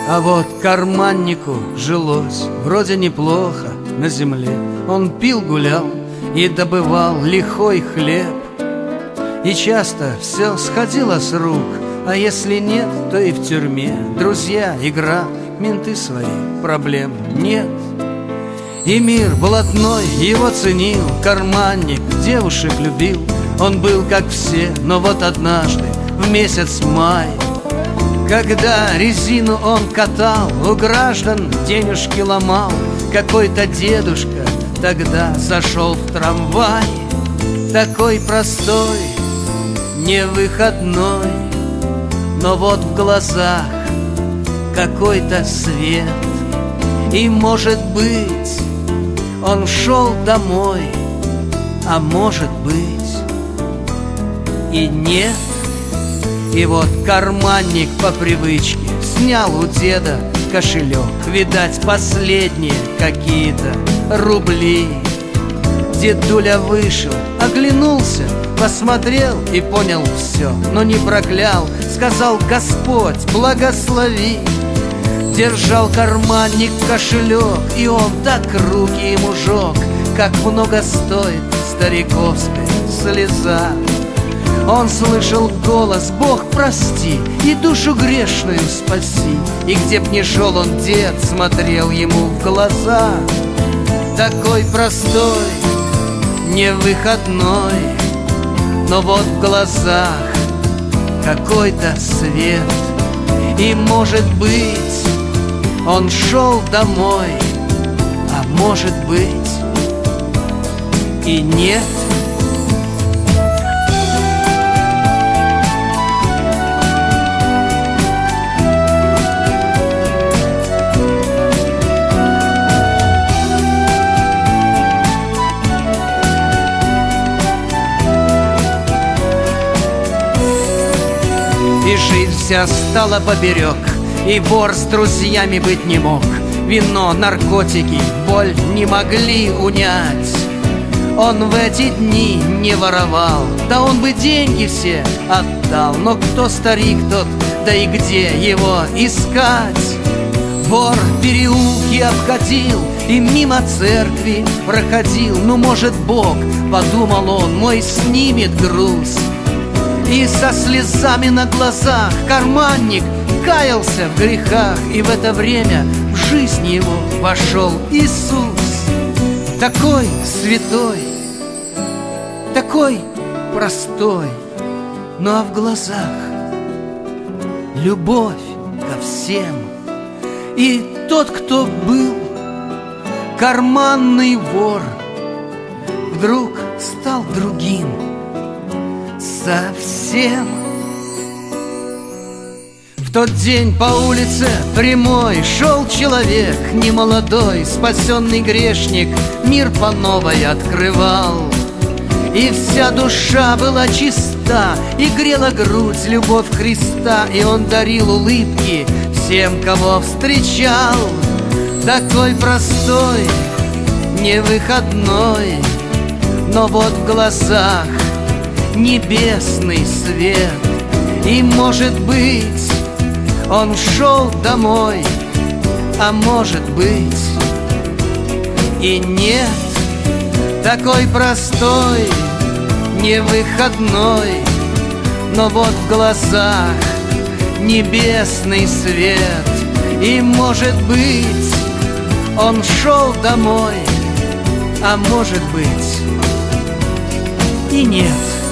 А вот карманнику жилось вроде неплохо на земле. Он пил, гулял и добывал лихой хлеб. И часто все сходило с рук, а если нет, то и в тюрьме. Друзья, игра, менты свои, проблем нет. И мир блатной его ценил, карманник девушек любил. Он был как все, но вот однажды в месяц май, когда резину он катал, у граждан денежки ломал, какой-то дедушка тогда зашел в трамвай. Такой простой, не выходной, но вот в глазах какой-то свет. И может быть он шел домой, а может быть и нет. И вот карманник по привычке снял у деда кошелек. Видать, последние какие-то рубли. Дедуля вышел, оглянулся, посмотрел и понял все, но не проклял, сказал: Господь, благослови. Держал карманник кошелек, и он так руки ему жег. Как много стоит стариковская слеза. Он слышал голос: Бог, прости и душу грешную спаси. И где б ни шел он, дед смотрел ему в глаза. Такой простой, не выходной, но вот в глазах какой-то свет. И может быть он шел домой, а может быть и нет. И жизнь вся стала поперек, и вор с друзьями быть не мог. Вино, наркотики, боль не могли унять. Он в эти дни не воровал, да он бы деньги все отдал. Но кто старик тот, да и где его искать? Вор переулки обходил и мимо церкви проходил. Ну, может, Бог, подумал он, мой снимет груз. И со слезами на глазах карманник каялся в грехах. И в это время в жизнь его вошел Иисус. Такой святой, такой простой, но в глазах любовь ко всем. И тот, кто был карманный вор, вдруг стал другим совсем. В тот день по улице прямой шел человек немолодой, спасенный грешник мир по новой открывал. И вся душа была чиста, и грела грудь любовь Христа. И он дарил улыбки всем, кого встречал. Такой простой, не выходной, но вот в глазах небесный свет. И может быть он шел домой, а может быть и нет. Такой простой, не выходной, но вот в глазах небесный свет. И может быть он шел домой, а может быть и нет.